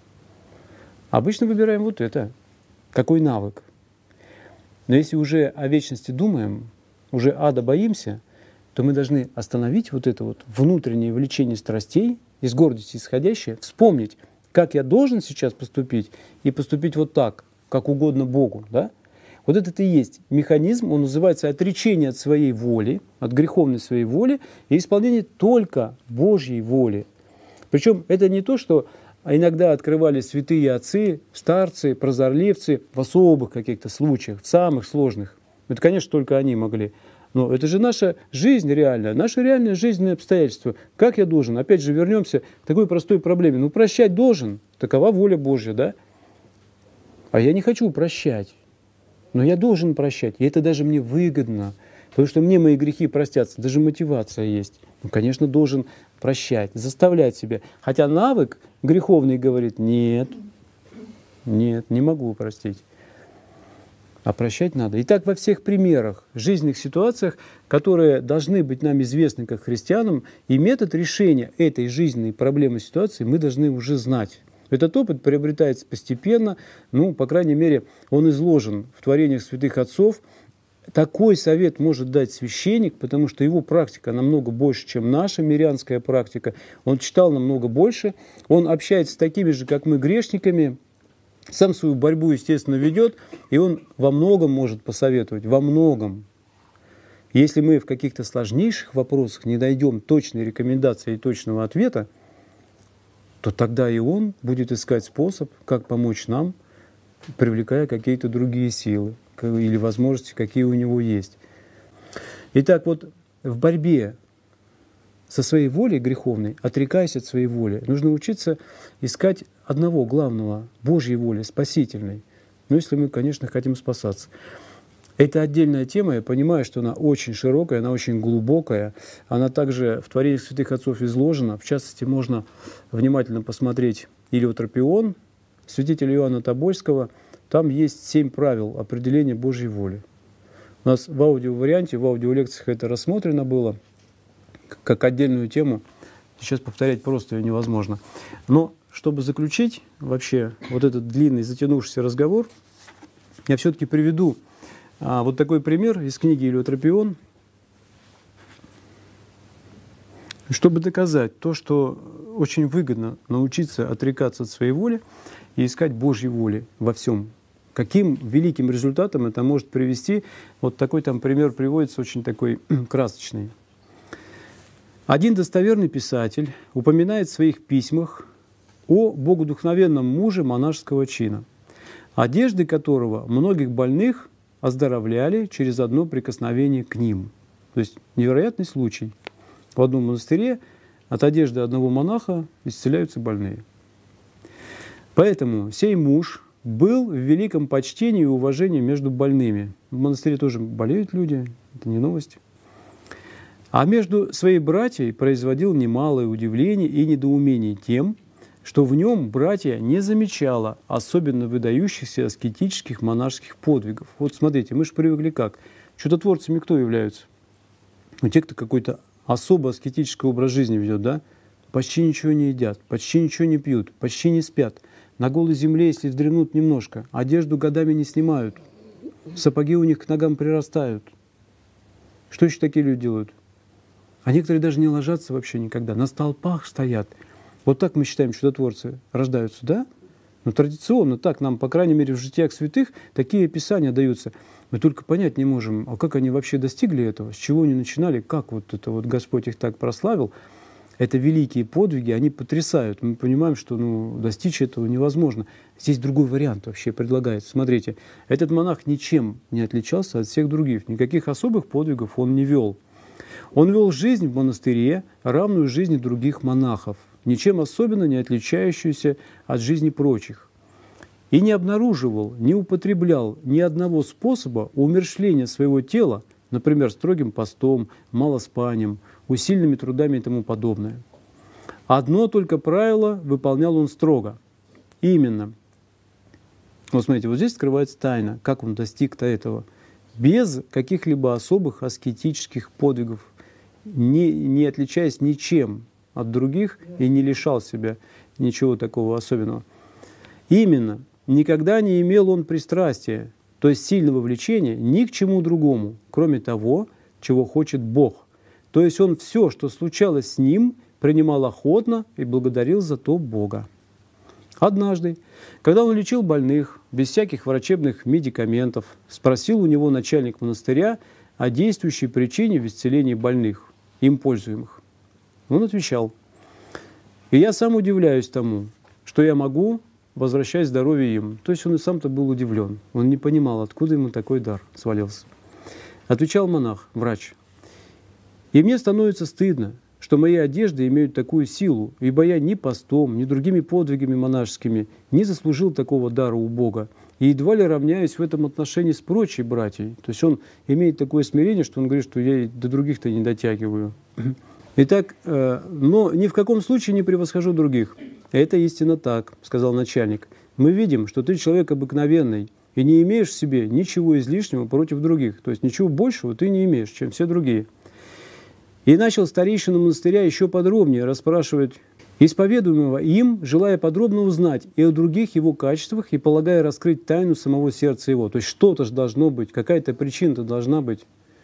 Speaker 1: Обычно выбираем вот это. Какой навык? Но если уже о вечности думаем, уже ада боимся, то мы должны остановить вот это вот внутреннее влечение страстей, из гордости исходящее, вспомнить, как я должен сейчас поступить, и поступить вот так, как угодно Богу. Да? Вот это и есть механизм, он называется отречение от своей воли, от греховной своей воли, и исполнение только Божьей воли. Причем это не то, что иногда открывали святые отцы, старцы, прозорливцы в особых каких-то случаях, в самых сложных. Это, конечно, только они могли. Но это же наша жизнь реальная, наши реальные жизненные обстоятельства. Как я должен? Опять же, вернемся к такой простой проблеме. Ну, прощать должен. Такова воля Божья, да? А я не хочу прощать. Но я должен прощать. И это даже мне выгодно. Потому что мне мои грехи простятся. Даже мотивация есть. Ну, конечно, должен прощать, заставлять себя. Хотя навык греховный говорит: нет, нет, не могу простить. А прощать надо. И так во всех примерах, жизненных ситуациях, которые должны быть нам известны как христианам, и метод решения этой жизненной проблемы ситуации мы должны уже знать. Этот опыт приобретается постепенно, ну, по крайней мере, он изложен в творениях святых отцов. Такой совет может дать священник, потому что его практика намного больше, чем наша мирянская практика. Он читал намного больше, он общается с такими же, как мы, грешниками, сам свою борьбу, естественно, ведет, и он во многом может посоветовать, во многом. Если мы в каких-то сложнейших вопросах не найдем точной рекомендации и точного ответа, то тогда и он будет искать способ, как помочь нам, привлекая какие-то другие силы или возможности, какие у него есть. Итак, вот в борьбе со своей волей греховной, отрекаясь от своей воли, нужно учиться искать одного главного, Божьей воли, спасительной. Ну, если мы, конечно, хотим спасаться. Это отдельная тема, я понимаю, что она очень широкая, она очень глубокая. Она также в творениях святых отцов изложена. В частности, можно внимательно посмотреть Илиотропион, святителя Иоанна Тобольского. Там есть семь правил определения Божьей воли. У нас в аудиоварианте, в аудиолекциях это рассмотрено было как отдельную тему. Сейчас повторять просто ее невозможно. Но чтобы заключить вообще вот этот длинный затянувшийся разговор, я все-таки приведу а, вот такой пример из книги Илиотропион, чтобы доказать то, что очень выгодно научиться отрекаться от своей воли и искать Божьей воли во всем. Каким великим результатом это может привести? Вот такой там пример приводится, очень такой красочный. Один достоверный писатель упоминает в своих письмах о богодухновенном муже монашеского чина, одежды которого многих больных оздоровляли через одно прикосновение к ним. То есть невероятный случай. В одном монастыре от одежды одного монаха исцеляются больные. Поэтому сей муж был в великом почтении и уважении между больными. В монастыре тоже болеют люди, это не новость. А между своей братьей производил немалое удивление и недоумение тем, что в нем братья не замечала особенно выдающихся аскетических монашеских подвигов. Вот смотрите, мы же привыкли как? Чудотворцами кто являются? Ну, те, кто какой-то особо аскетический образ жизни ведет, да? Почти ничего не едят, почти ничего не пьют, почти не спят. На голой земле, если вздремнут немножко, одежду годами не снимают, сапоги у них к ногам прирастают. Что еще такие люди делают? А некоторые даже не ложатся вообще никогда, на столпах стоят. Вот так мы считаем, чудотворцы рождаются, да? Но традиционно так, нам, по крайней мере, в житиях святых такие описания даются. Мы только понять не можем, а как они вообще достигли этого, с чего они начинали, как вот это вот Господь их так прославил. Это великие подвиги, они потрясают. Мы понимаем, что ну, достичь этого невозможно. Здесь другой вариант вообще предлагается. Смотрите, этот монах ничем не отличался от всех других, никаких особых подвигов он не вел. Он вел жизнь в монастыре, равную жизни других монахов, ничем особенно не отличающуюся от жизни прочих. И не обнаруживал, не употреблял ни одного способа умерщвления своего тела, например, строгим постом, малоспанием, усиленными трудами и тому подобное. Одно только правило выполнял он строго. Именно. Вот смотрите, вот здесь скрывается тайна, как он достиг-то этого. Без каких-либо особых аскетических подвигов, не, не отличаясь ничем от других и не лишал себя ничего такого особенного. Именно. Никогда не имел он пристрастия, то есть сильного влечения ни к чему другому, кроме того, чего хочет Бог. То есть он все, что случалось с ним, принимал охотно и благодарил за то Бога. Однажды, когда он лечил больных без всяких врачебных медикаментов, спросил у него начальник монастыря о действующей причине в исцелении больных, им пользуемых. Он отвечал: «И я сам удивляюсь тому, что я могу возвращать здоровье им». То есть он и сам-то был удивлен. Он не понимал, откуда ему такой дар свалился. Отвечал монах, врач: «И мне становится стыдно, что мои одежды имеют такую силу, ибо я ни постом, ни другими подвигами монашескими не заслужил такого дара у Бога, и едва ли равняюсь в этом отношении с прочей братьей». То есть он имеет такое смирение, что он говорит, что я и до других-то не дотягиваю. Итак, но ни в каком случае не превосхожу других. «Это истинно так», — сказал начальник. «Мы видим, что ты человек обыкновенный, и не имеешь в себе ничего излишнего против других. То есть ничего большего ты не имеешь, чем все другие. И начал старейшина монастыря еще подробнее расспрашивать исповедуемого им, желая подробно узнать и о других его качествах, и полагая раскрыть тайну самого сердца его. То есть что-то же должно быть, какая-то причина-то должна быть.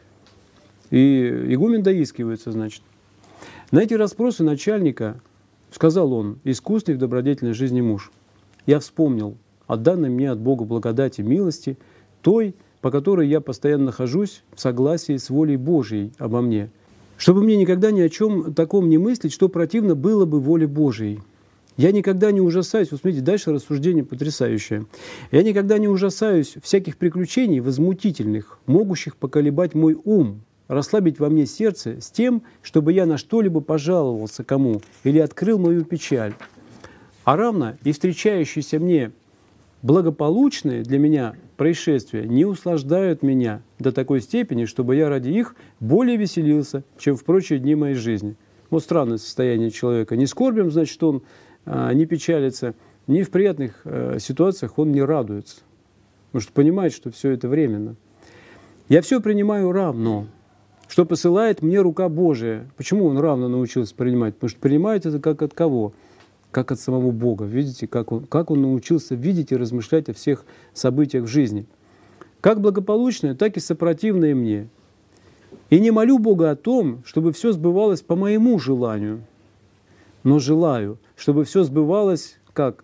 Speaker 1: И игумен доискивается, значит. На эти расспросы начальника сказал он: искусный в добродетельной жизни муж, я вспомнил о данной мне от Бога благодати, милости, той, по которой я постоянно нахожусь в согласии с волей Божией обо мне, чтобы мне никогда ни о чем таком не мыслить, что противно было бы воле Божией. Я никогда не ужасаюсь, вот смотрите, дальше рассуждение потрясающее. Я никогда не ужасаюсь всяких приключений возмутительных, могущих поколебать мой ум, расслабить во мне сердце с тем, чтобы я на что-либо пожаловался кому или открыл мою печаль. А равно и встречающиеся мне благополучные для меня происшествия не услаждают меня до такой степени, чтобы я ради их более веселился, чем в прочие дни моей жизни. Вот странное состояние человека. Не скорбим, значит, он а, не печалится, ни в приятных а, ситуациях он не радуется, потому что понимает, что все это временно. Я все принимаю равно, что посылает мне рука Божия. Почему он равно научился принимать? Потому что принимает это как от кого? Как от самого Бога. Видите, как он, как он научился видеть и размышлять о всех событиях в жизни. Как благополучное, так и сопротивное мне. И не молю Бога о том, чтобы все сбывалось по моему желанию, но желаю, чтобы все сбывалось как?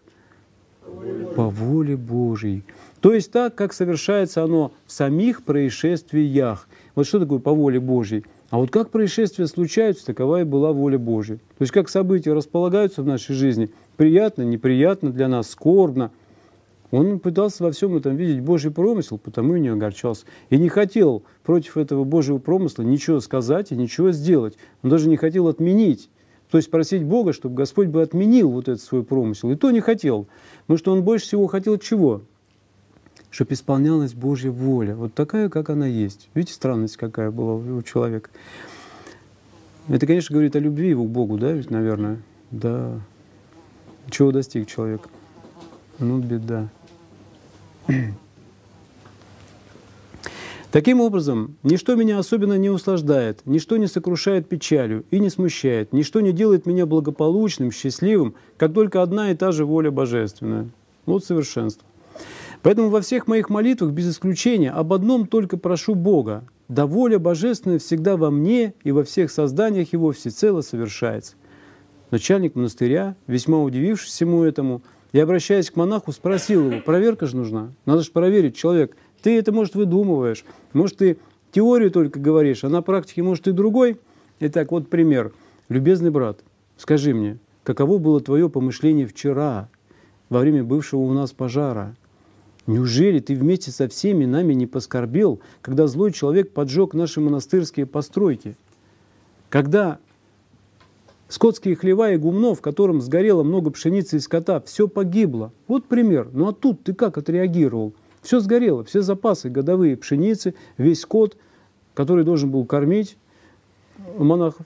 Speaker 1: По воле Божьей. То есть так, как совершается оно в самих происшествиях. Вот что такое по воле Божьей? А вот как происшествия случаются, такова и была воля Божья. То есть как события располагаются в нашей жизни, приятно, неприятно для нас, скорбно. Он пытался во всем этом видеть Божий промысел, потому и не огорчался. И не хотел против этого Божьего промысла ничего сказать и ничего сделать. Он даже не хотел отменить. То есть просить Бога, чтобы Господь бы отменил вот этот свой промысел. И то не хотел. Потому что он больше всего хотел чего? Чтобы исполнялась Божья воля. Вот такая, как она есть. Видите, странность какая была у человека. Это, конечно, говорит о любви его к Богу, да, ведь, наверное? Да. Чего достиг человек? Ну, беда. Таким образом, ничто меня особенно не услаждает, ничто не сокрушает печалью и не смущает, ничто не делает меня благополучным, счастливым, как только одна и та же воля божественная. Вот совершенство. Поэтому во всех моих молитвах, без исключения, об одном только прошу Бога: да воля божественная всегда во мне и во всех созданиях Его всецело совершается. Начальник монастыря, весьма удивившись всему этому, и, обращаясь к монаху, спросил его: проверка же нужна, надо же проверить, человек, ты это, может, выдумываешь, может, ты теорию только говоришь, а на практике, может, и другой. Итак, вот пример. Любезный брат, скажи мне, каково было твое помышление вчера, во время бывшего у нас пожара? Неужели ты вместе со всеми нами не поскорбел, когда злой человек поджег наши монастырские постройки? Когда скотские хлева и гумно, в котором сгорело много пшеницы и скота, все погибло. Вот пример. Ну а тут ты как отреагировал? Все сгорело, все запасы годовые пшеницы, весь скот, который должен был кормить монахов.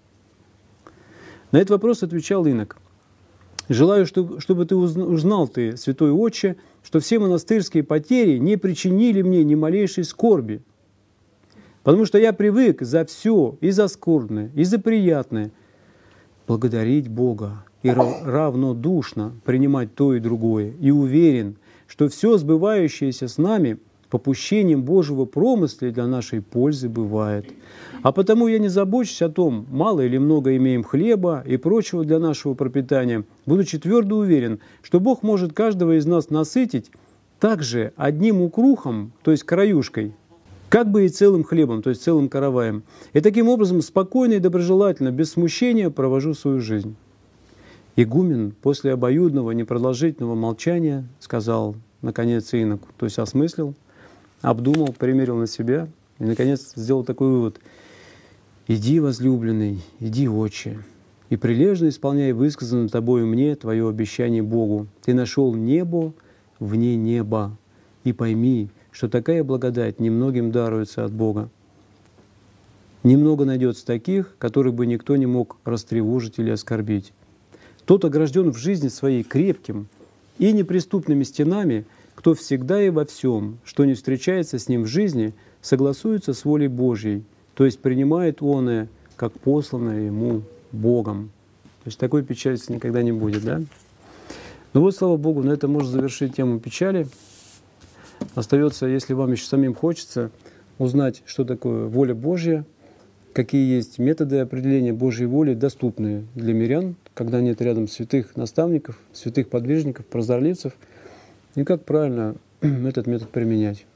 Speaker 1: На этот вопрос отвечал инок: желаю, чтобы ты узнал, ты, святой отче, что все монастырские потери не причинили мне ни малейшей скорби, потому что я привык за все, и за скорбное, и за приятное, благодарить Бога и равнодушно принимать то и другое, и уверен, что все сбывающееся с нами попущением Божьего промысла для нашей пользы бывает. А потому я не забочусь о том, мало или много имеем хлеба и прочего для нашего пропитания, будучи твердо уверен, что Бог может каждого из нас насытить также одним укрухом, то есть краюшкой, как бы и целым хлебом, то есть целым караваем. И таким образом спокойно и доброжелательно, без смущения провожу свою жизнь. Игумен после обоюдного непродолжительного молчания сказал, наконец, иноку, то есть осмыслил, обдумал, примерил на себя и, наконец, сделал такой вывод: «Иди, возлюбленный, иди, отче, и прилежно исполняй высказанное тобою мне твое обещание Богу. Ты нашел небо вне неба, и пойми, что такая благодать немногим даруется от Бога. Немного найдется таких, которых бы никто не мог растревожить или оскорбить. Тот огражден в жизни своей крепким и неприступными стенами, кто всегда и во всем, что не встречается с ним в жизни, согласуется с волей Божьей, то есть принимает оное, как посланное ему Богом. То есть такой печальности никогда не будет, да? Ну вот, слава Богу, на этом можно завершить тему печали. Остается, если вам еще самим хочется, узнать, что такое воля Божья, какие есть методы определения Божьей воли, доступные для мирян, когда нет рядом святых наставников, святых подвижников, прозорливцев, и как правильно этот метод применять.